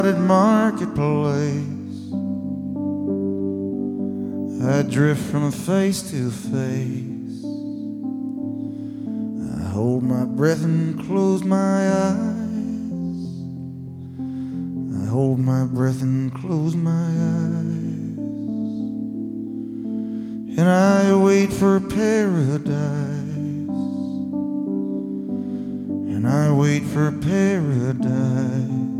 marketplace, I drift from face to face. I hold my breath and close my eyes. I hold my breath and close my eyes. And I wait for paradise. And I wait for paradise.